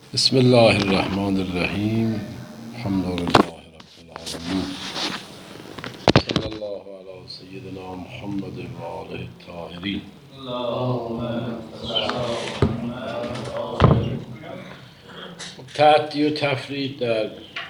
بسم الله الرحمن الرحیم. الحمد لله رب العالمین. صلی الله علی سیدنا محمد و آله الطاهرین. تعدی و تفرید در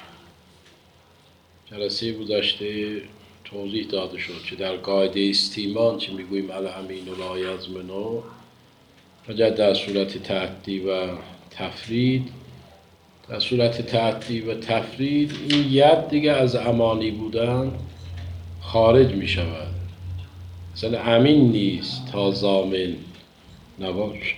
جلسه گذشته توضیح داده شد که در قاعده استیمان که میگوییم الامین لا یضمن، فقط در صورت تعدی و تفرید، در صورت تعدی و تفرید این ید دیگه از امانی بودن خارج می شود. مثلا امین نیست تا ضامن نباش.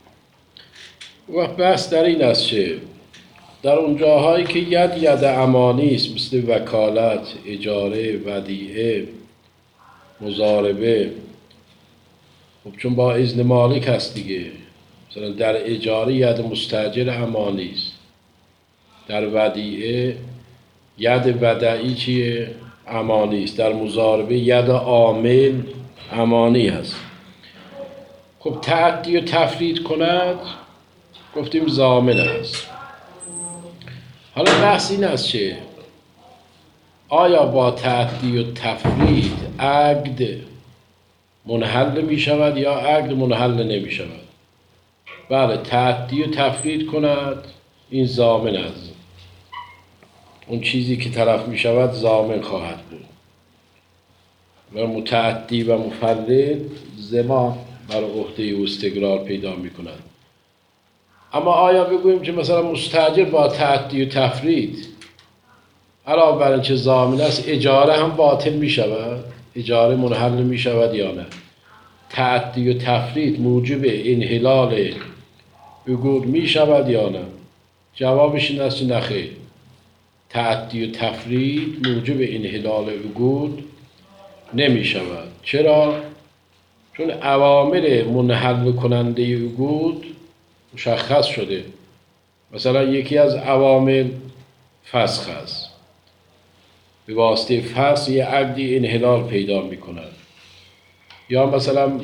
و بحث در این است که در اون جاهایی که ید امانی است، مثل وکالت، اجاره، ودیعه، مضاربه، خب چون با اذن مالک هست دیگه. مثلا در اجاره ید مستاجر امانی است، در ودیعه ید ودعی چیه؟ امانی است، در مضاربه ید عامل امانی هست. خب تعدی و تفرید کند، گفتیم ضامن است. حالا بحث این است که آیا با تعدی و تفرید عقد منحل می شود یا عقد منحل نمی شود؟ بله، تعدی و تفرید کند این ضامن است. اون چیزی که طرف می شود ضامن خواهد بود. و متعدی و مفرد ضمان بر عهده و استقرار پیدا می کند. اما آیا بگوییم که مثلا مستاجر با تعدی و تفرید علاوه بر اینکه ضامن است، اجاره هم باطل می شود؟ اجاره منحل می شود یا نه؟ تعدی و تفرید موجب انحلال عقود می شود یا نه؟ جوابش این است نه خیر. تعدی و تفرید موجب انحلال عقود نمی شود. چرا؟ چون عوامل منحل کننده عقود مشخص شده. مثلا یکی از عوامل فسخ است. به واسطه فسخ یه عقدی انحلال پیدا می کند. یا مثلا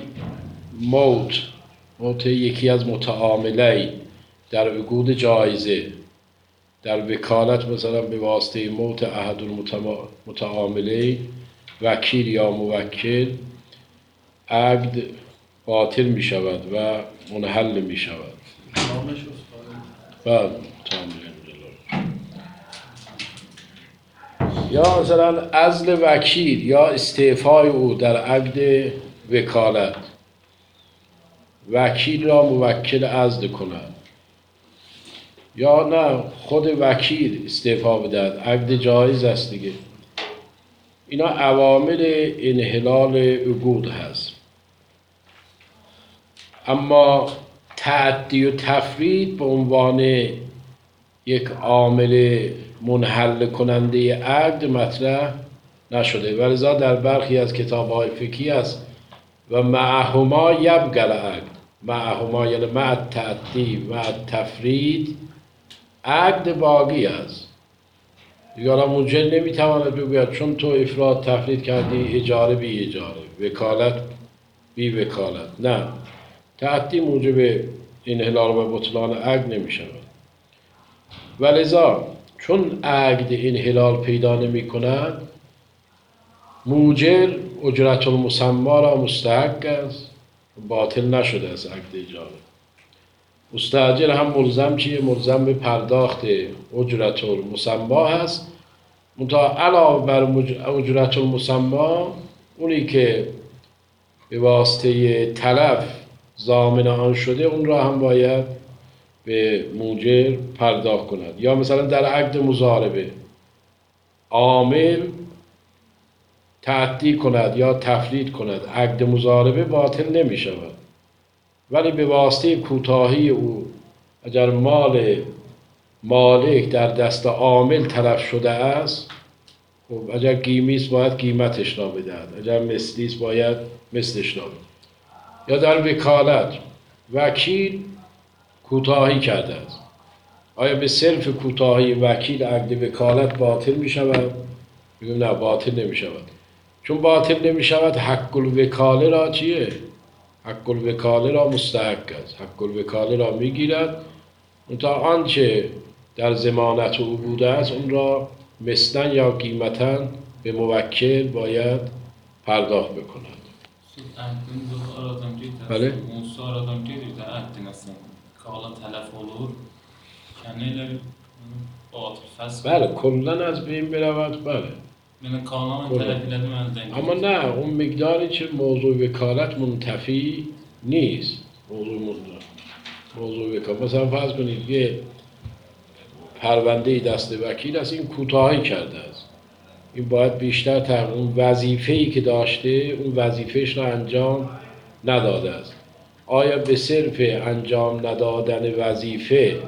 موت یکی از متعاملین در عقود جایزه، در وکالت مثلا به واسطه موت احد المتعاملین، وکیل یا موکل، عقد باطل می شود و منحل می شود. یا مثلا عزل وکیل یا استعفای او در عقد وکالت، وکیل را موکل عزل کند یا نه خود وکیل استعفا بدهد، عقد جایز است دیگه. اینا عوامل انحلال عقود هست. اما تعدی و تفرید به عنوان یک عامل منحل کننده عقد مطرح نشده، ولذا در برخی از کتاب‌های فقهی است و معهما یبقی العقد. معهما یعنی مع تعدی و تفرید عقد باقی است. دیگه منجل نمیتواند بگوید چون تو افراد تفرید کردی اجاره بی اجاره، وکالت بی وکالت. نه، تعدی موجب انحلال و بطلان عقد نمی شود. ولذا چون عقد انحلال پیدا نمی کند، موجر اجرت المسمى را مستحق است، باطل نشده است عقد اجاره. مستاجر هم ملزم چیه؟ ملزم به پرداخت اجرت المسمى هست. منتها علاوه بر اجرت المسمى، اونی که به واسطه تلف ضامن آن شده اون را هم باید به موجر پرداخت کند. یا مثلا در عقد مضاربه عامل تعدی کند یا تفرید کند، عقد مضاربه باطل نمی شود، ولی به واسطه کوتاهی او اگر مال مالک در دست عامل تلف شده است، خب اگر قیمتی است باید قیمتش را بدهد، اگر مثلی است باید مثلش را بدهد. یا در وکالت وکیل کوتاهی کرده است، آیا به صرف کوتاهی وکیل عقد وکالت باطل می شود؟ بگیم نه، باطل نمی شود. چون باطل نمی شود، حق الوکاله را چیه؟ حق الوکاله را مستحق است، حق الوکاله را می گیرد تا آنچه در ضمانت او بوده است اون را مثلا یا قیمتا به موکل باید پرداخت بکند. بله؟ بله کلن از بین برود. بله اما نه اون مقداری که موضوع وکالت منتفی نیست. موضوع وکالت مثلا فرض کنید یه پرونده دست وکیل است، این کوتاهی کرده است، این باید بیشتر اون وظیفه‌ای که داشته اون وظیفهش را انجام نداده است. آیا به صرف انجام ندادن وظیفه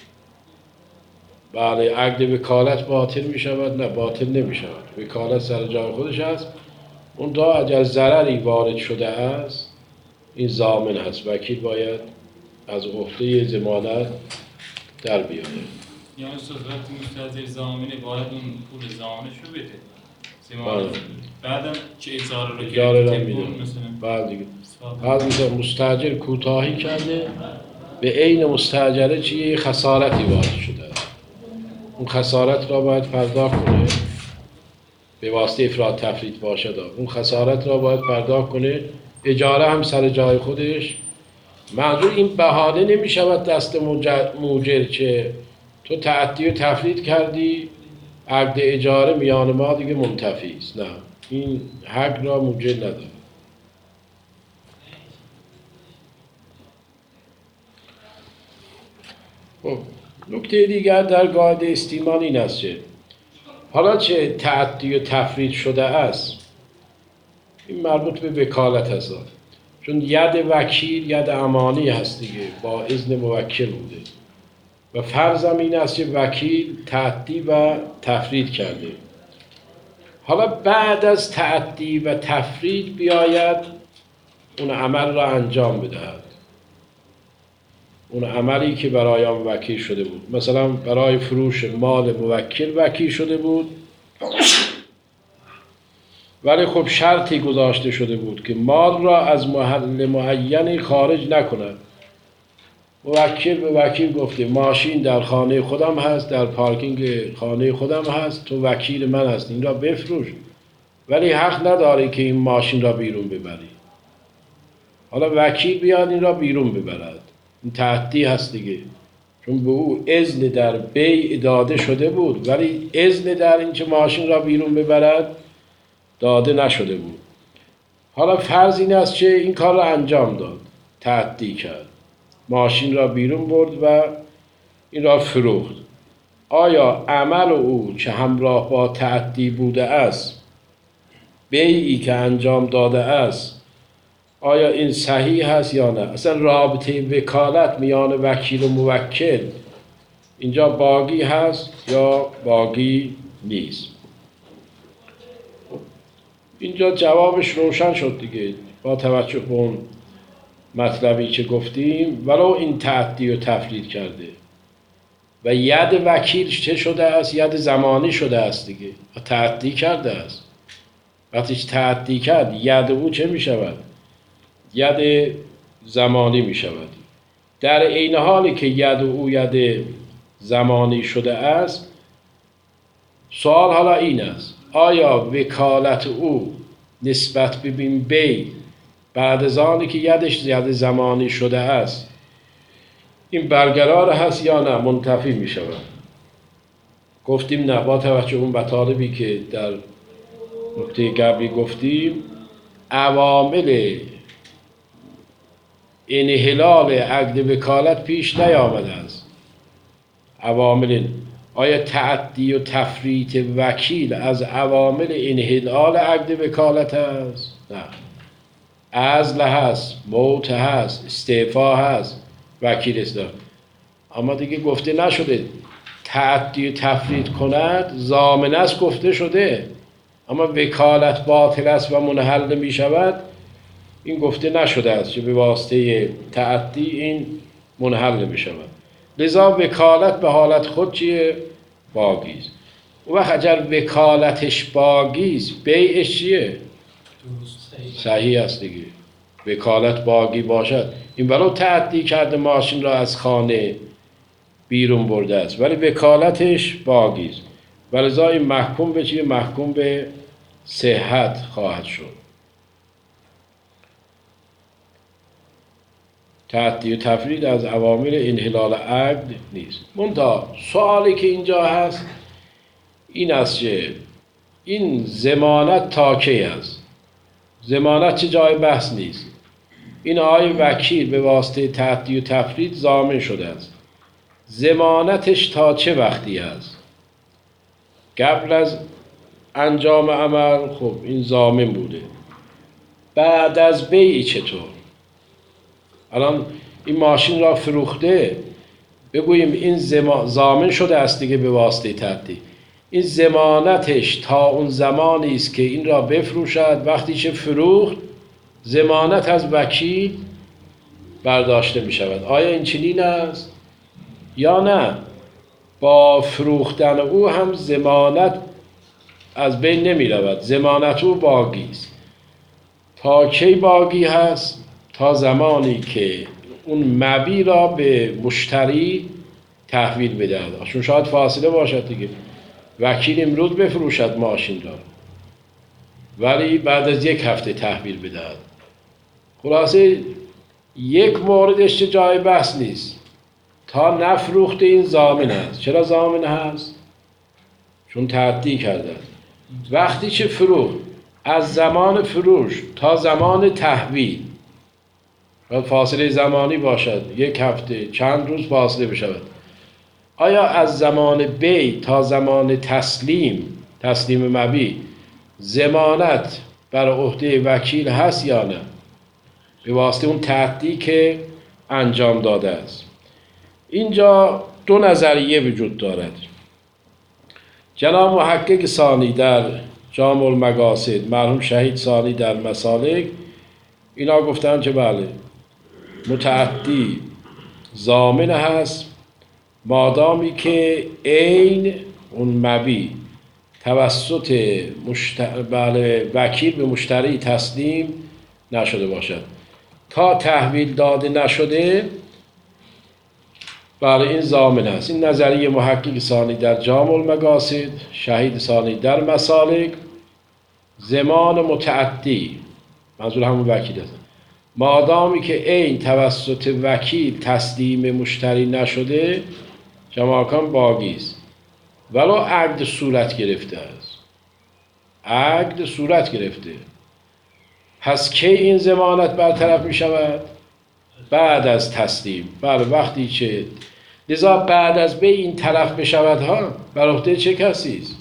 بله عقد وکالت باطل می شود؟ نه باطل نمی شود. وکالت سر جای خودش است. اون تا اگر ضرری وارد شده است این ضامن هست، وکیل باید از عهده ضمانت در بیاره. یعنی وقتی مستحضر ضامنه باید اون پول ضامنش رو بده. بعدم چه اجاره رو میده. بعد دیگه بعد میگه مستاجر کوتاهی کرده، به عین مستاجره چیه خسارتی وارد شده، اون خسارت را باید پرداخت کنه، به واسطه افراط تفرید باشه اون خسارت را باید پرداخت کنه. اجاره هم سر جای خودش. منظور این بهانه نمی شود دست موجر که تو تعدی و تفرید کردی عقد اجاره میان ما دیگه منتفی است. نه این حق را موجر نداره. خب نکته دیگر در قاعده استیمان این است که حالا چه تعدی و تفرید شده است این مربوط به وکالت است، چون ید وکیل ید امانی هست دیگه، با اذن موکل بوده و فرضم این است که وکیل تعدی و تفرید کرده. حالا بعد از تعدی و تفرید بیاید اون عمل را انجام بدهد، اون عملی که برای آن وکیل شده بود. مثلا برای فروش مال موکل وکیل شده بود، ولی خب شرطی گذاشته شده بود که مال را از محل معینی خارج نکند. موکل به وکیل گفته ماشین در خانه خودم هست، در پارکینگ خانه خودم هست، تو وکیل من هست، این را بفروش، ولی حق نداری که این ماشین را بیرون ببری. حالا وکیل بیاد این را بیرون ببرد، این تعدی هست دیگه، چون به او اذن در بیع داده شده بود ولی اذن در اینکه ماشین را بیرون ببرد داده نشده بود. حالا فرض این است که این کار را انجام داد، تعدی کرد، ماشین را بیرون برد و این را فروخت. آیا عمل او که همراه با تعدی بوده است، بیعی که انجام داده است، آیا این صحیح هست یا نه؟ اصلا رابطه وکالت میان وکیل و موکل اینجا باقی هست یا باقی نیست؟ اینجا جوابش روشن شد دیگه با توجه به اون مطلبی که گفتیم. ولو این تعدی و تفرید کرده و ید وکیل چه شده است؟ ید زمانی شده است دیگه، تعدی کرده است. وقتی تعدی کرد ید او چه می شود؟ ید زمانی می شود. در این حالی که ید او ید زمانی شده است، سوال حالا این است آیا وکالت او نسبت به بیع بعد از آنی که یدش ید زمانی شده است این برقرار هست یا نه منتفی می شود؟ گفتیم نه، با توجه اون مطالبی که در نکته قبلی گفتیم عوامل انحلال عقد وکالت پیش نیامده است. عوامل آیا تعدی و تفریط وکیل از عوامل انحلال عقد وکالت است؟ نه. عزل هست، موت هست، استعفا هست، وکیل اصلاح. اما دیگه گفته نشده تعدی و تفریط کند ضامن است، گفته شده، اما وکالت باطل است و منحل می شود این گفته نشده است که به واسطه تعدی این منحل می شود. لذا وکالت به حالت خود چیه؟ باقی است. و اگر وکالتش باقی است بیعش چیه؟ صحیح است دیگه. وکالت باقی باشد، این ولو تعدی کرده ماشین را از خانه بیرون برده است ولی وکالتش باقی است و لذا این محکوم به چیه؟ محکوم به صحت خواهد شد. تعدی و تفرید از عوامل انحلال عقد نیست. منتها سوالی که اینجا هست این است که این ضمانت تا کی است؟ ضمانت چه جای بحث نیست. این آقای وکیل به واسطه تعدی و تفرید ضامن شده است. ضمانتش تا چه وقتی است؟ قبل از انجام عمل خب این ضامن بوده. بعد از بیع چطور؟ الان این ماشین را فروخته، بگوییم این ضامن شده است دیگه به واسطه تعدی. این ضمانتش تا اون زمانی است که این را بفروشد. وقتی که فروخت ضمانت از وکیل برداشته می شود. آیا این چنین است یا نه؟ با فروختن او هم ضمانت از بین نمی رود. ضمانت او باقی است. تا کی باقی هست؟ تا زمانی که اون مبیع را به مشتری تحویل بدهد. چون شاید فاصله باشد دیگه. وکیل امروز بفروشد ماشین را ولی بعد از 1 هفته تحویل بدهد. خلاصه یک موردش چه جای بحث نیست. تا نفروخته این ضامن است. چرا ضامن هست؟ چون تعدی کرده. وقتی که فروخت از زمان فروش تا زمان تحویل فاصله زمانی باشد 1 هفته چند روز فاصله بشود. آیا از زمان بیع تا زمان تسلیم مبیع ضمانت بر عهده وکیل هست یا نه؟ به واسطه اون تعدی که انجام داده است. اینجا 2 نظریه وجود دارد. جناب محقق ثانی در جامع المقاصد، مرحوم شهید ثانی در مسالک، اینا گفتن که بله متعدی ضامن هست مادامی که عین اون مبیع توسط وکیل به مشتری تسلیم نشده باشد. تا تحویل داده نشده بله این ضامن است. این نظریه محقق ثانی در جامع المقاصد، شهید ثانی در مسالک. ضمان متعدی منظور همون وکیل است مادامی که عین توسط وکیل تسلیم مشتری نشده جماکان باقی است ولو عقد صورت گرفته است. عقد صورت گرفته. پس کی این ضمانت برطرف می شود؟ بعد از تسلیم. بله وقتی که لذا بعد از بیع این طرف بشود ها بر عهده چه کسی است؟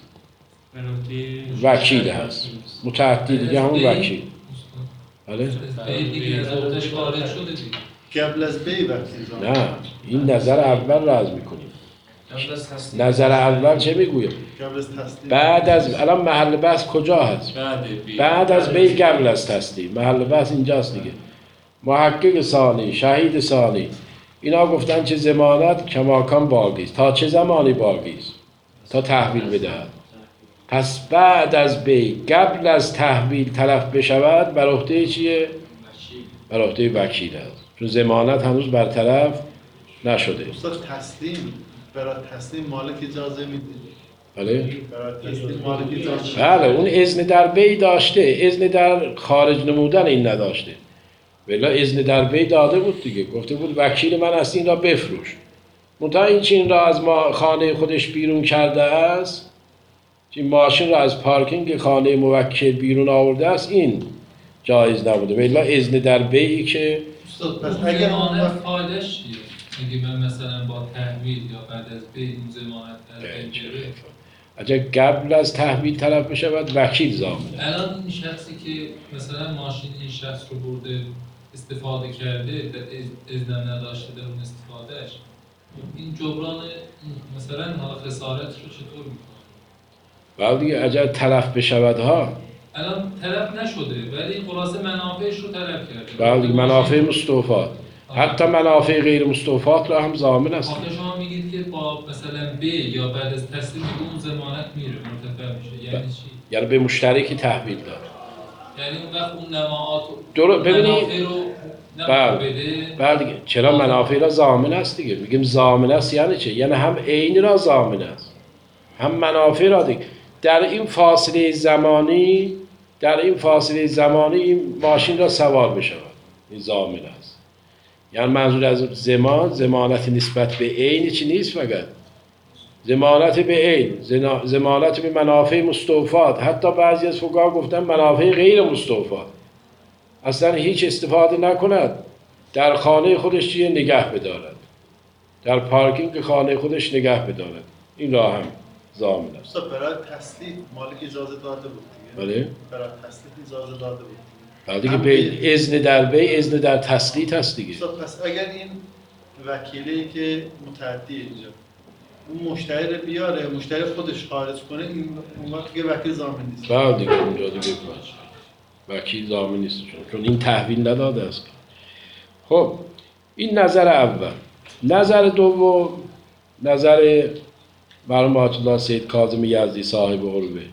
وکیل هست. متعدی دیگه همون وکیل. بله؟ قبل از بیع نه این نظر اول را عرض میکنیم. نظر اول چه میگویم؟ بعد از الان محل بحث کجا هست؟ بعد از بیع قبل از تسلیم. محل بحث اینجاست دیگه. محقق ثانی، شهید ثانی اینا گفتن چه ضمانت کماکان باقی است. تا چه زمانی باقی است؟ تا تحویل بدهد. پس بعد از بیع قبل از تحویل تلف بشود بر عهده چیه؟ بر عهده وکیل است. چون ضمانت هنوز برطرف نشده. استاد برای تسلیم مالک اجازه میده. بله؟ برای تسلیم مالک اجازه. بله اون اذن در بیع داشته، اذن در خارج نمودن این نداشته. ولی اذن در بیع داده بود دیگه. گفته بود وکیل من است این را بفروش. منتها این چین را از خانه خودش بیرون کرده است. این ماشین را از پارکینگ خانه موکل بیرون آورده است این جایز نبوده. ولی اذن در بیعی که استاد پس اگر ضمانت فایدهش چیه؟ اگه من مثلا با تحویل یا بعد از بیع این ضمانت در اگر قبل از تحویل طلب بشود وکیل ضامنه. الان این شخصی که مثلا ماشین این شخص رو برده استفاده کرده اذن نداشته در اون استفادهش این جبران مثلا حالا خسارت رو چطور میکنه؟ بعد دیگه اگر تلف بشود ها الان تلف نشده ولی خلاصه منافعش رو تلف کرده. بعد دیگه منافع مستوفات حتی منافع غیر مستوفات را هم ضامن است. آخه شما میگید که با مثلا بیع یا بعد از تسلیم اون ضمانت میره مرتفع میشه یعنی چی؟ یعنی به مشتری که تحویل داد. یعنی اون وقت اون نماعات ببینید نه بله. بده بعد دیگه چرا منافع را ضامن است دیگه؟ میگیم ضامن است یعنی چه؟ یعنی هم عین را ضامن است هم منافع را دیگه. در این فاصله زمانی این ماشین را سوار بشود، این ضامن است. یعنی منظور از ضمانت نسبت به عین چی نیست، فقط ضمانت به عین، ضمانت به منافع مستوفات. حتی بعضی از فقها گفتن منافع غیر مستوفات، اصلا هیچ استفاده نکند، در خانه خودش چیه نگه بدارد، در پارکینگ خانه خودش نگه بدارد، این را هم ضامن است. استاد برای تسلیح مالک اجازه داده بود دیگه. بله. برای تسلیح اجازه داده بود. بعد دیگه اذن در بی، اذن در تسلیط هست دیگه. استاد پس اگر این وکیلی که متعدی اینجا اون مشتری رو بیاره، مشتری خودش خارج کنه، این اون وقت که وکیل ضامن نیست. بعد دیگه اونجا دیگه وکیل ضامن نیست، چون این تحویل نداده است. خب این نظر اول. نظر دوم نظر مرحوم آیت الله سید کاظم یزدی صاحب عروه.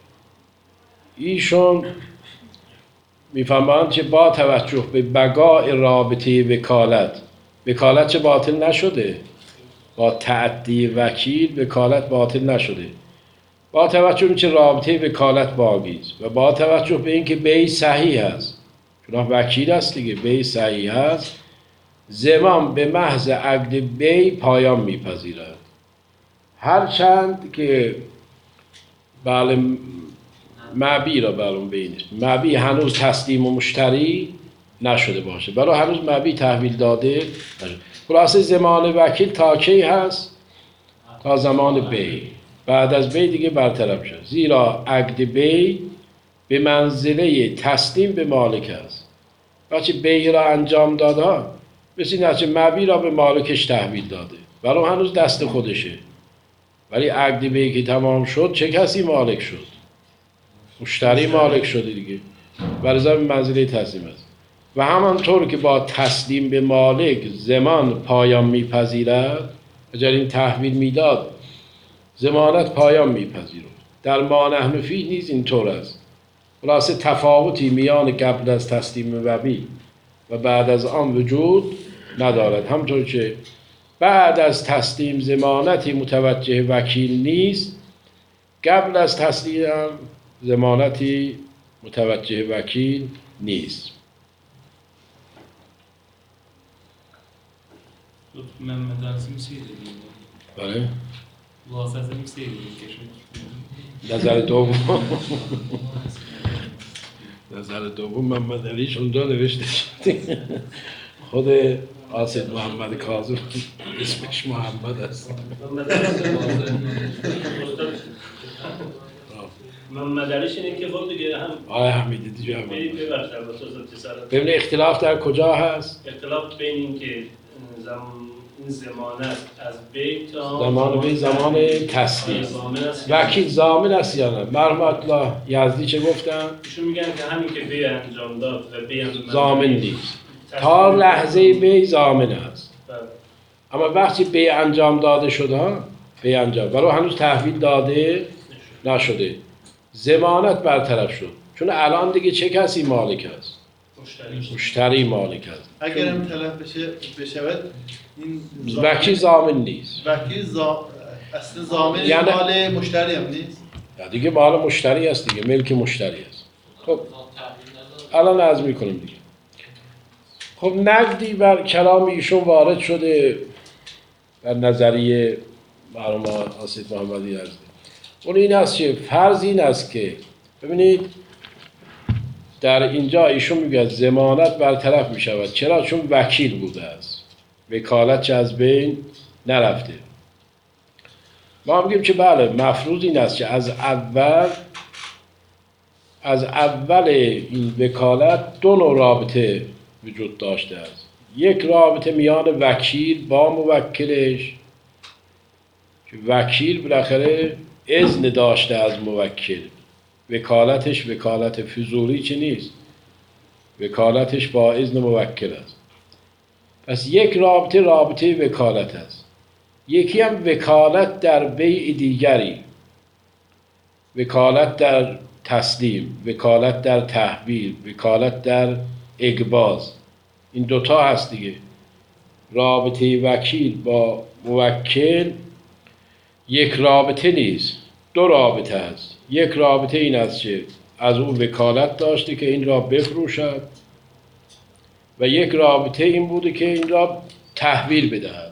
ایشون میفهمند که با توجه به بقاء رابطه وکالت چه باطل نشده، با تعدی وکیل وکالت باطل نشده، با توجه به چه رابطه وکالت باقی است و با توجه به اینکه بیع صحیح است، چون وکیل است دیگه، بیع صحیح است، زمان به محض عقد بیع پایان میپذیرد. هرچند که بله مبیع را برون بیع نیست، مبیع هنوز تسلیم و مشتری نشده باشه، برای هنوز مبیع تحویل داده نشده. خلاصه زمان وکیل تا کی هست؟ تا زمان بیع. بعد از بیع دیگه برطرف شد، زیرا عقد بیع به منزله تسلیم به مالک است. بچه بیع را انجام داده، مثل نچه مبیع را به مالکش تحویل داده، برای هنوز دست خودشه، ولی عقد بیع که تمام شد چه کسی مالک شد؟ مشتری مالک شده دیگه، برای به منزله تسلیم است. و همانطور که با تسلیم به مالک زمان پایان میپذیرد، اگر این تحویل میداد ضمانت پایان میپذیرد، در ما نحن فیه نیز اینطور است. خلاصه تفاوتی میان قبل از تسلیم مبیع و بعد از آن وجود ندارد. همطور که بعد از تسلیم ضمانتی متوجه وکیل نیست، قبل از تسلیم ضمانتی متوجه وکیل نیست. Mehmet Aziz misiydi? بله. Vlasat misiydi? Keşke. نظر دوم محمد علیش اونجا نوشته شده. خود آصد محمد کاظم اسمش محمد است. محمد علیش اینه که خود دیگه هم آقای حمیدی دیگه هم ببین اختلاف در کجا هست؟ اختلاف بین این که این زمانت از بیت تا زمان بیت زمان تسلیم وکیل ضامن است یا نه؟ مرحوم الله یزدی چه گفتن؟ ایشون میگن که همین که بیع انجام داد و بیع ضامن نیست، تا لحظه بیع ضامن است. اما وقتی بیع انجام داده شده، بیع انجام برای هنوز تحویل داده نشده، ضمانت برطرف شد، چون الان دیگه چه کسی مالک است؟ مشتری مالک است. اگر هم تلف بشود این وکیل ضامن نیست. وکیل اصل ضامن یعنی مال مشتری هم نیست. دیگه مال مشتری است دیگه، ملک مشتری است. خب الان عرض می‌کنیم دیگه. خب نقدی بر کلام ایشون وارد شده در نظریه مرحوم آصد محمدی یزدی. اون این است که فرض این است که ببینید در اینجا ایشون میگه ضمانت برطرف می شود. چرا؟ چون وکیل بوده است، وکالت چه از بین نرفته. ما میگیم که بله مفروض این است که از اول این وکالت دو نوع رابطه وجود داشته است. یک رابطه میان وکیل با موکلش که وکیل بالاخره اذن داشته از موکل، وکالتش وکالت فضولی چی نیست، وکالتش با اذن موکل است. پس یک رابطه وکالت است. یکی هم وکالت در بیع دیگری، وکالت در تسلیم، وکالت در تحویل، وکالت در اقباض. این دوتا هست دیگه. رابطه وکیل با موکل یک رابطه نیست، دو رابطه است. یک رابطه این است که از او وکالت داشته که این را بفروشد و یک رابطه این بوده که این را تحویل بدهد.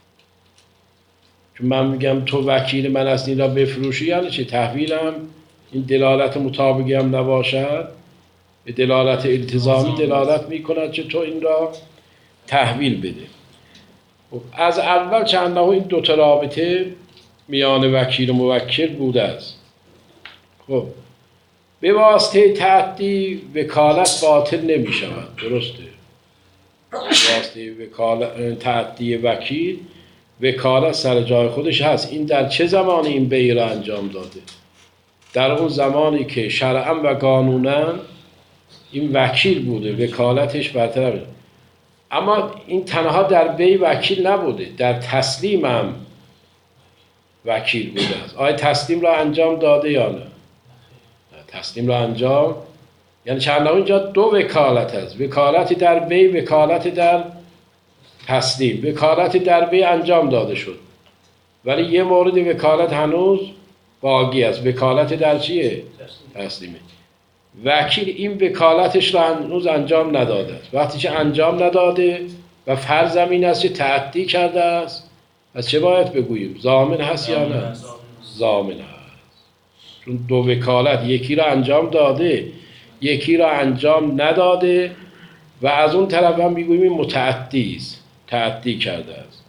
چون من میگم تو وکیل من هستی این را بفروشی، یعنی چه؟ تحویلم این دلالت مطابقی هم نباشد، به دلالت التزامی دلالت میکند که تو این را تحویل بده. از اول چند این دوتا رابطه میان وکیل و موکل بوده است. خب به واسطه تعدی وکالت باطل نمی شود، درسته؟ به واسطه تعدی وکیل وکالت سر جای خودش هست. این در چه زمانی این بیع را انجام داده؟ در اون زمانی که شرعاً و قانوناً این وکیل بوده، وکالتش برطرف. اما این تنها در بیع وکیل نبوده، در تسلیم هم وکیل بوده است. آیا تسلیم را انجام داده یا نه؟ تسلیم را انجام، یعنی چند اینجا دو وکالت است، وکالتی در بیع، وکالت در تسلیم. وکالت در بیع انجام داده شد ولی یه مورد وکالت هنوز باقی است. وکالت در چیه؟ تسلیمه. وکیل این وکالتش را هنوز انجام نداده است. وقتی که انجام نداده و فرض این است که تعدی کرده است، از چه باید بگوییم؟ ضامن هست یا نه؟ ضامن هست. چون دو وکالت، یکی را انجام داده یکی را انجام نداده و از اون طرف هم میگوییم متعدی است، تعدی کرده است.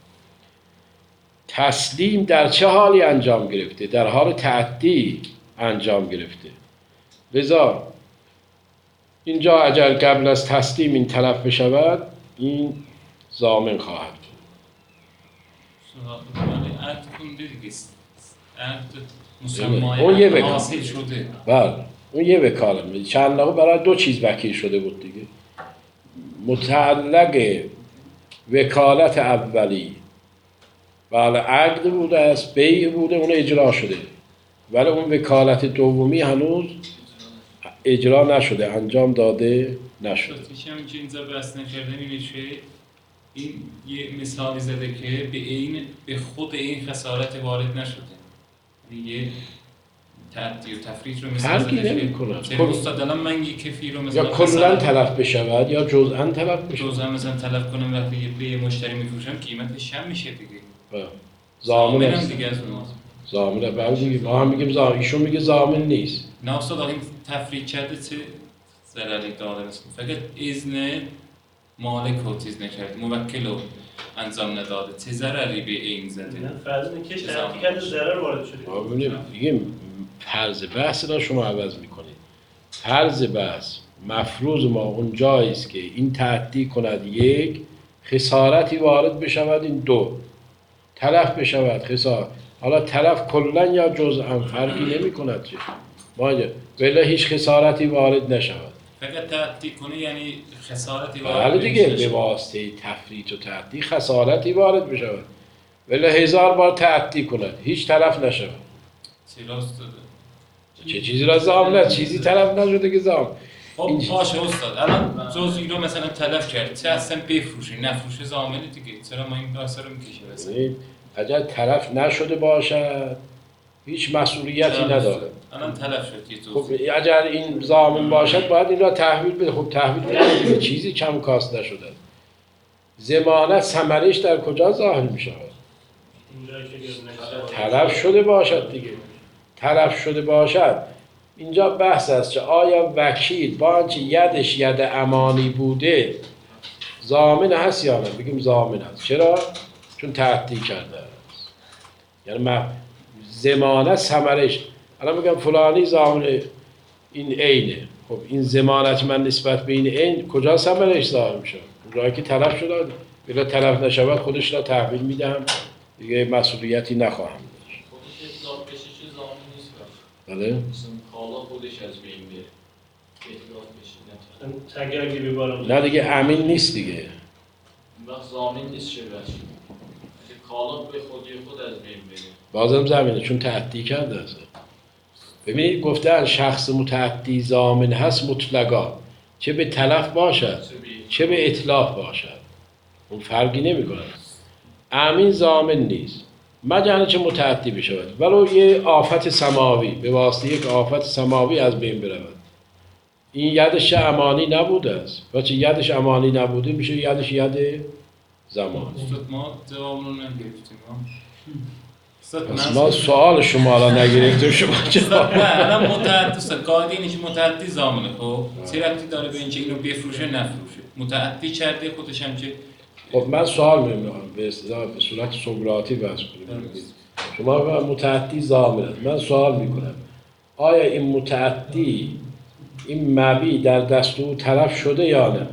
تسلیم در چه حالی انجام گرفته؟ در حال تعدی انجام گرفته. لذا اینجا اگر قبل از تسلیم این تلف بشود، این ضامن خواهد بود. عقد کنده دیگه، عقد مسمای اون یه حاصل شده. بله اون یه وکالت. چند نفر برای دو چیز وکیل شده بود دیگه. متعلق وکالت اولی بله عقد بوده است، بیع بوده، اون اجرا شده، ولی اون وکالت دومی هنوز اجرا نشده، انجام داده نشده. شما که اینجا بحث نکردن اینه که این یه مثالی زده که به خود این خسارت وارد نشده. یه تعدی و تفریط رو مثال زده که مستدلن منگی کفی رو مثلا یا کلاً تلف بشود یا جزءاً تلف بشود. جزءاً مثلا تلف کنم وقتی به یه مشتری میفروشم قیمتش کم میشه دیگه. ضامن است دیگه از اون. ضامنه. بعد ما هم میگیم ضامن، ایشون میگه ضامن نیست. نه استاد این تفریط کرده چه ضرری داره است. فقط اذن مالک رو چیز نکرد، موکل رو انجام نداده، چه ضرری به این زده؟ فرض اینکه تعدی کرده ضرر وارد شده. ما ببینیم فرض بحث را شما عوض میکنید. فرض بحث مفروض ما اون جایی است که این تعدی کند، یک خسارتی وارد بشود، این دو تلف بشود، خسارت. حالا تلف کلاً یا جزءاً فرقی نمی کند چه؟ ولی هیچ خسارتی وارد نشود. فقط تعدی کنه یعنی خسارتی وارد دیگه به واسطه تفریط و تعدی خسارتی وارد بشود، ولی 1000 بار تعدی کند هیچ تلف نشود. چه چیزی را ضامن؟ چیزی تلف نشده که ضامن. خب باشه استاد، الان جزئی رو مثلا تلف کرد، چه اصلا بفروشه نفروشه ضامنه دیگه، چرا ما این داستان رو میکشیم؟ اگر تلف نشده باشد هیچ مسئولیتی نداره. الان تلف شد یه خب اگر این ضامن باشد باید این را تحویل بده. خب تحویل بده، چیزی کم کاست نشده. ضمانت ثمرش در کجا ظاهر می شود؟ تلف شده باشد دیگه. تلف شده باشد اینجا بحث است که آیا وکیل با آنچه یدش ید امانی بوده ضامن هست یا نه؟ بگیم ضامن هست. چرا؟ چون تعدی کرده است. یعنی ضمانت ثمرش، الان میگم فلانی ضامن این عینه، خب این ضمانت من نسبت به این عین کجا ثمرش ظاهر میشه؟ اونجایی که تلف شده، بلا تلف نشود خودش را تحویل میدم دیگه، مسئولیتی نخواهم داشت. خودش اطلاق بشه چه ضامن نیست باشه. بله؟ کالا خودش از بین بره. اطلاق بشه تگه اگه ببارم. نه دیگه امین نیست دیگه. وقت ضامن نیست چه باشه. کالا به خودی خود از بین بره. بازم زمینه چون تعدی کرده است. ببینید گفتن شخص متعدی ضامن هست مطلقا. چه به تلف باشد چه به اتلاف باشد، اون فرقی نمی کند. امین ضامن نیست مگر چه متعدی بشود ولو یه آفت سماوی به واسطه یک آفت سماوی از بین برود، این یدش امانی نبوده است و چه یدش امانی نبوده میشه یدش ید زمان. استاد ما جواب رو نگرفتیم. استاد پس ما سوال شما را نگرفتیم شما جواب. نه الان متعدی است، قاعده اینه که متعدی ضامنه. خب سیرتی داره به اینکه اینو بفروشه نفروشه، متعدی کرده خودش هم که خب من سوال می‌کنم به اصطلاح به صورت سقراطی بحث کنیم. شما متعدی ضامن است، من سوال میکنم آیا این متعدی این مبی در دست او طرف شده یا نه؟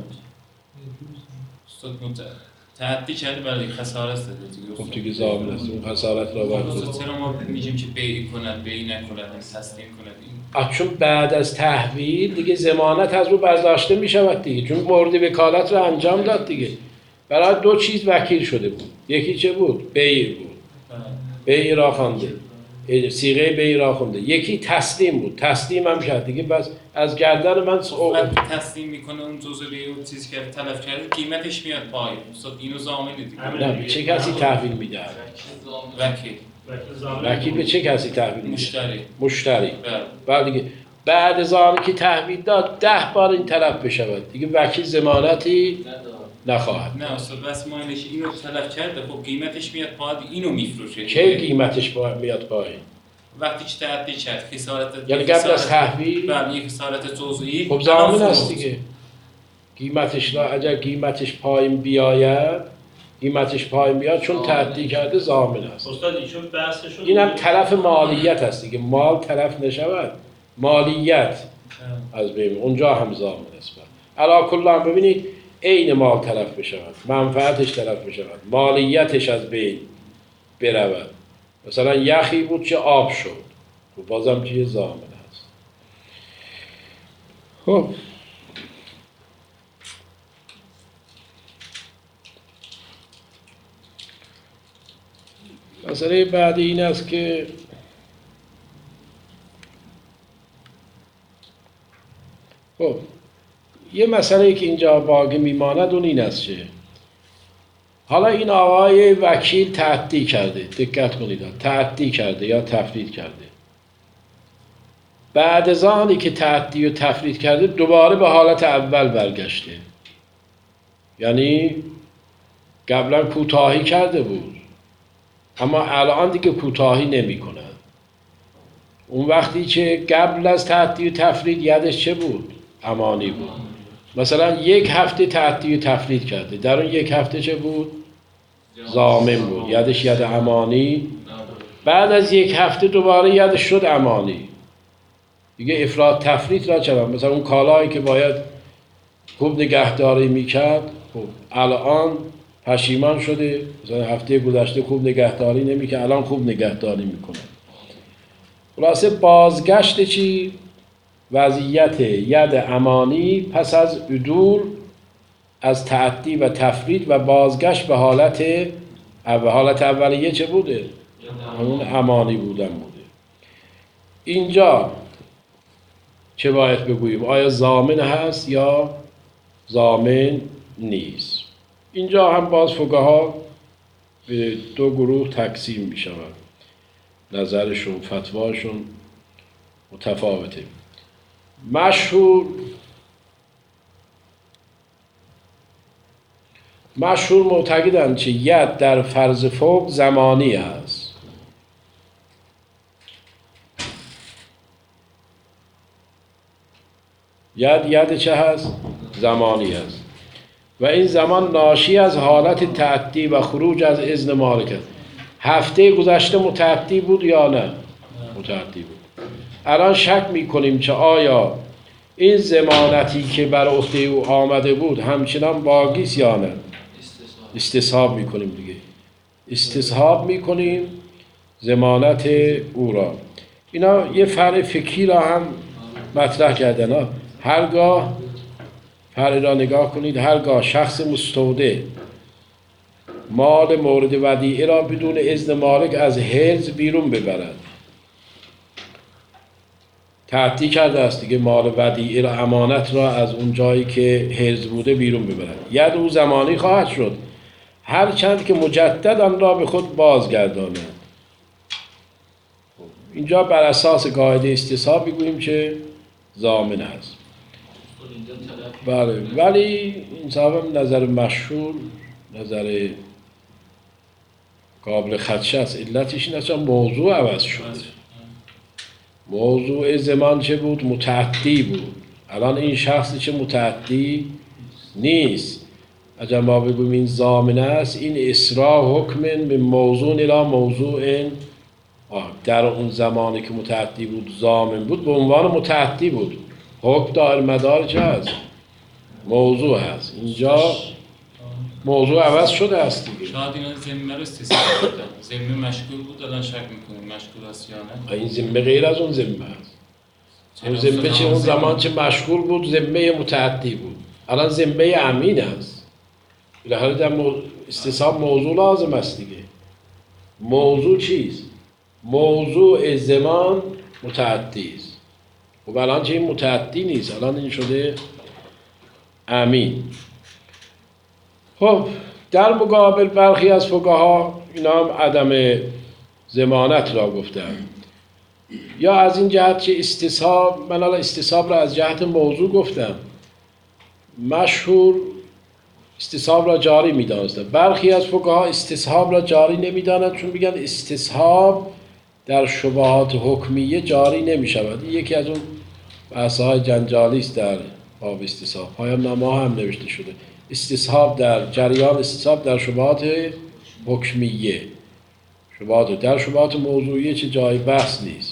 استاد تعدی کرده برای خسارت داده دیگه. خب دیگه ضامن است، اون خسارت را استاد برد. چرا ما میگیم که بیع کند بیع نکند تسلیم کند این چون بعد از تحویل دیگه ضمانت از او برداشته می شود دیگه، چون مورد وکالت را انجام داد دیگه. برای دو چیز وکیل شده بود، یکی چه بود؟ بیع بود، بیع را خوانده، صیغه بیع را خونده. یکی تسلیم بود، تسلیم هم شد دیگه. بس از گردن من وقتی تسلیم میکنه اون جزء بیع اون چیزی که تلف کرده قیمتش میاد پایین. استاد اینو ضامنه دیگه. نه چه کسی تحویل میده؟ وکیل. وکیل به چه کسی تحویل میده؟ مشتری. مشتری. بعد دیگه بعد از آن که تحویل داد 10 بار این طرف بشود دیگه وکیل ضمانتی نخواهد. نه استاد بس ما اینش اینو تلف کرده خب قیمتش میاد پایین اینو میفروشه. کی قیمتش میاد پایین؟ وقتی که تعدی کرد خسارت یعنی قبل از تحویل بله یک خسارت جزئی خب ضامن است دیگه. قیمتش را اگر قیمتش پایین بیاید چون تعدی کرده ضامن است. استاد ایشون بحثشون اینم طرف مالیت است دیگه، مال طرف نشود، مالیت از بین اونجا هم ضامن است. علا کلا ببینید عین مال طرف بشود، منفعتش طرف بشود، مالیتش از بین برود. مثلا یخی بود که آب شد، خب بازم چیه ضامن است. خب مسئله بعدی این است که خب یه مسئله که اینجا باقی میماند اون این است که حالا این آقای وکیل تعدی کرده، دقت کنید، تعدی کرده یا تفرید کرده. بعد از آنی که تعدی و تفرید کرده دوباره به حالت اول برگشته، یعنی قبلا کوتاهی کرده بود اما الان دیگه کوتاهی نمی کند. اون وقتی که قبل از تعدی و تفرید یدش چه بود؟ امانی بود. مثلا 1 هفته تعدی و تفرید کرده، در اون 1 هفته چه بود؟ ضامن بود، یدش ید امانی. بعد از 1 هفته دوباره یدش شد امانی دیگه. افراد تفرید را چه؟ مثلا اون کالایی که باید خوب نگهداری میکرد خب الان پشیمان شده، مثلا هفته گذشته خوب نگهداری نمیکرد الان خوب نگهداری میکنه. خلاصه بازگشت چی؟ وضعیت ید امانی پس از عدول از تعدی و تفرید و بازگشت به حالت اولیه چه بوده؟ همون امانی بودن بوده. اینجا چه باید بگوییم؟ آیا ضامن هست یا ضامن نیست؟ اینجا هم باز فقها به 2 گروه تقسیم می شود، نظرشون فتواشون متفاوته. مشهور معتقدند که ید در فرض فوق زمانی است. ید چه هست؟ زمانی است و این زمان ناشی از حالت تعدی و خروج از اذن مالک است. هفته گذشته متعدی بود یا نه؟ متعدی بود. الان شک میکنیم که آیا این ضمانتی که بر عهده او آمده بود همچنان باقی است یا نه؟ استصحاب میکنیم دیگه، استصحاب میکنیم ضمانت او را. اینا یه فرع فقهی را هم مطرح کردن. هرگاه فرع را نگاه کنید، هرگاه شخص مستودع مال مورد ودیعه را بدون اذن مالک از حرز بیرون ببرد تعدی کرده است دیگه، مال ودیعه را، امانت را از اون جایی که حرز بوده بیرون ببرد. ید او زمانی خواهد شد هر چند که مجدد آن را به خود بازگرداند. اینجا بر اساس قاعده استصحاب میگوییم که ضامن است. بله، ولی انصافا نظر مشهور، نظر قابل خدشه است. علتش این است موضوع عوض شد. موضوع زمان چه بود؟ متعدی بود. الان این شخصی چه متعدی نیست. اگر ما بگوییم این ضامن است، این اسراع حکم به موضوع الى موضوع در اون زمانی که متعدی بود ضامن بود به عنوان متعدی بود. حکم دائر مدار چه هست؟ موضوع هست. اینجا موضوع عوض شده است دیگه. شاید اینا ذمه رو استثنا کردن. ذمه مشغول بود، الان شک میکنیم مشغول است یا نه. این ذمه غیر از اون ذمه است. اون ذمه چه اون زمان چه مشغول بود ذمه متعدی بود، الان ذمه امین است. بالاخره در استصحاب موضوع لازم است دیگه. موضوع چیست؟ موضوع زمان متعدی است. خب الان چه این متعدی نیست، الان این شده امین. خب در مقابل برخی از فقها اینا هم عدم ضمانت را گفتن، یا از این جهت که استصحاب، من الان استصحاب را از جهت موضوع گفتم، مشهور استصحاب را جاری می‌دانستند. برخی از فقها استصحاب را جاری نمی‌دانند، چون میگن استصحاب در شبهات حکمیه جاری نمی‌شود. یکی از اون بحث‌های جنجالی است در باب استصحاب. پایان نامه هم نوشته شده استصحاب در جریان استصحاب در شبهات حکمیه، در شبهات موضوعیه چه جای بحث نیست.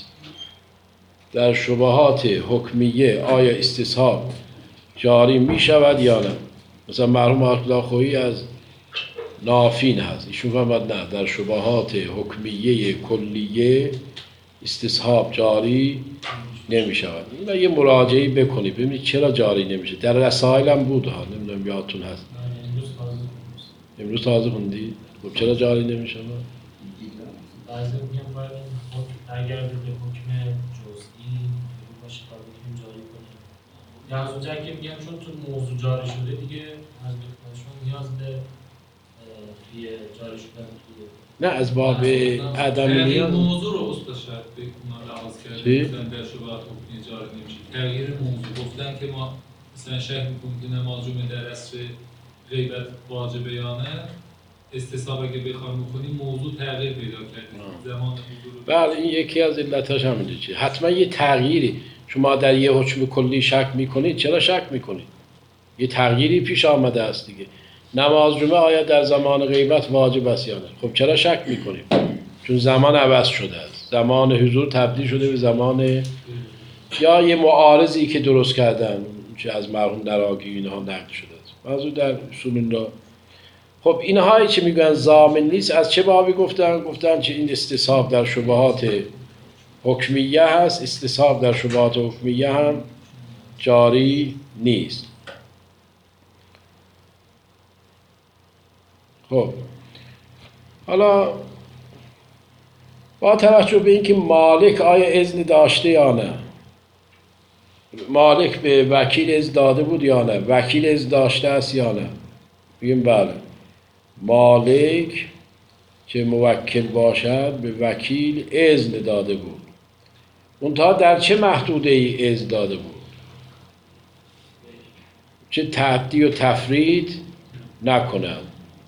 در شبهات حکمیه آیا استصحاب جاری می شود یا نه؟ مثلا مرحوم آیت الله خویی از نافین هست، ایشون فرمود نه، در شبهات حکمیه کلیه استصحاب جاری نمی شود. این یه مراجعه بکنید ببینید چرا جاری نمیشه. در رسائل هم بود ها، نمیدونم یادتون هست. امروز تازه خوندید؟ خب چرا جاری نمیشه؟ بعضی میگن باید اگر به حکم جزئی باشه تا بتونیم جاری کنیم، یا از اونجا که میگن چون تو موضوع جاری شده دیگه از بکنشون نیاز به توی جاری شدن توی نه از باب عدم نیاز. موضوع رو استشهاد بکنن لحاظ کردن در شبهات حکمی جاری نمیشه. تغییر موضوع گفتن که ما مثلا شک میکنیم که نماز جمعه در عصر غیبت واجبه یا نه، استصحاب اگه بخوام بکنیم موضوع تغییر پیدا کرده زمان حضور. بله این یکی از علتاش همینه چیه. حتما یه تغییری، شما در یه حکم کلی شک میکنید، چرا شک میکنید؟ یه تغییری پیش آمده است دیگه. نماز جمعه آیا در زمان غیبت واجب است یا نه؟ خب چرا شک میکنیم؟ چون زمان عوض شده است، زمان حضور تبدیل شده به زمان، یا یه معارضی که درست کردن چه از مرحوم دراگی اینها نقل شده است. موضوع در اصول را. خب اینهایی که میگن ضامن نیست از چه بابی گفتن؟ گفتن که این استصحاب در شبهات حکمیه هست، استصحاب در شبهات حکمیه هم جاری نیست. خب حالا با توجه به اینکه مالک آیا اذن داشته یا نه، مالک به وکیل اذن داده بود یا نه، وکیل اذن داشته است یا نه، بگیم بله، مالک که موکل باشد به وکیل اذن داده بود. منتها در چه محدوده ای اذن داده بود؟ چه تعدی و تفرید نکند.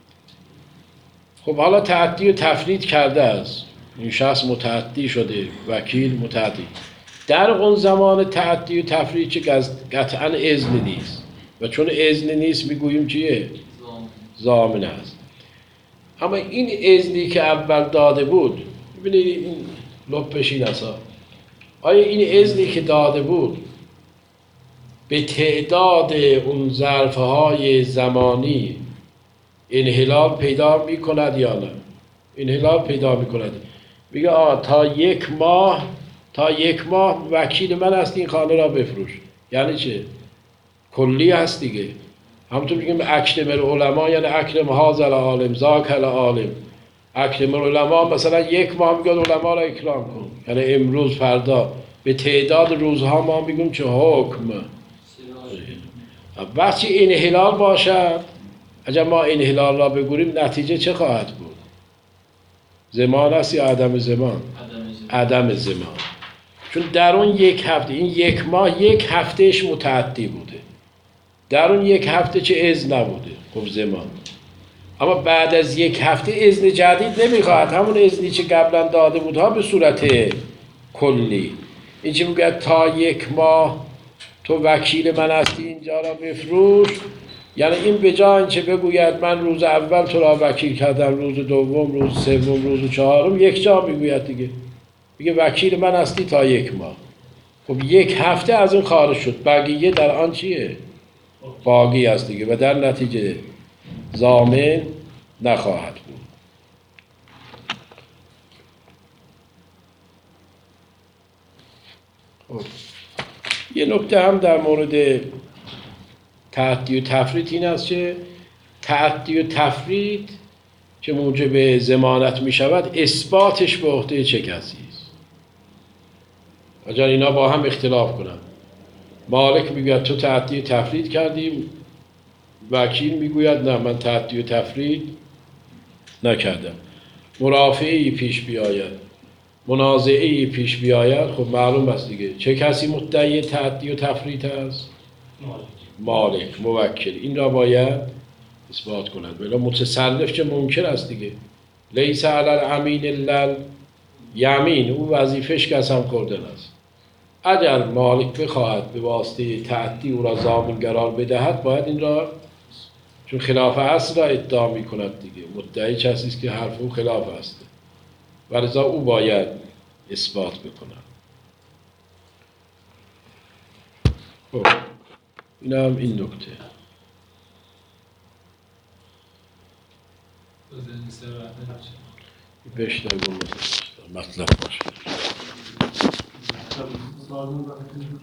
خب حالا تعدی و تفرید کرده است، این شخص متعدی شده، وکیل متعدی. در اون زمان تعدی و تفرید چه قطعا اذن نیست، و چون اذن نیست میگوییم چیه؟ ضامن است. اما این اذنی که اول داده بود، ببینید این لپش این است، آیا این اذنی که داده بود به تعداد اون ظرفهای زمانی انحلال پیدا می کند یا نه؟ انحلال پیدا می کند. میگه تا یک ماه وکیل من است این خانه را بفروش. یعنی چه؟ کلی هست دیگه. همونطور میگیم اکرم العلماء، یعنی اکرم هذا العالم ذاک العالم. اکرم العلماء مثلا یک ماه میگه علما را اکرام کن، یعنی امروز فردا به تعداد روزها ما میگیم چه حکم. وقتی انحلال باشد، اگر ما انحلال را بگوریم نتیجه چه خواهد بود؟ زمان است یا عدم زمان؟ عدم زمان. چون در اون یک هفته، این یک ماه یک هفتهش متعدی بوده، در اون یک هفته چه اذن نبوده، خب زمان. اما بعد از یک هفته اذن جدید نمیخواهد، همون اذنی که قبلا داده بود ها به صورت کلی. این چه میگه تا یک ماه تو وکیل من هستی اینجا را بفروش، یعنی این به جای اینکه بگوید من روز اول تو را وکیل کردم، روز دوم، روز سوم، روز چهارم، یک جا میگوید دیگه، میگه وکیل من هستی تا یک ماه. خب یک هفته از این خارج شد، بقیه در آن چیه؟ باقی است دیگه و در نتیجه ضامن نخواهد بود. خب یه نکته هم در مورد تعدی و تفرید این است که تعدی و تفرید که موجب ضمانت می شود، اثباتش به عهده چه کسی است؟ اگر اینا با هم اختلاف کنند، مالک میگوید تو تعدی و تفرید کردیم، وکیل میگوید نه من تعدی و تفرید نکردم، مرافعه‌ای پیش بیاید، منازعه‌ای پیش بیاید، خب معلوم است دیگه چه کسی مدعی تعدی و تفرید است؟ مالک، موکل. این را باید اثبات کند. بلا متصرف چه منکر است دیگه. لیس علی الامین الا الیمین، او وظیفش قسم خوردن است. اگر مالک بخواهد به واسطه تعدی او را ضامن قرار بدهد، باید این را، چون خلاف اصل را ادعا می کند دیگه، مدعی کسی است که حرف او خلاف است، ولذا او باید اثبات بکند. خب این هم این نکته. بشنویم مطلب باشه.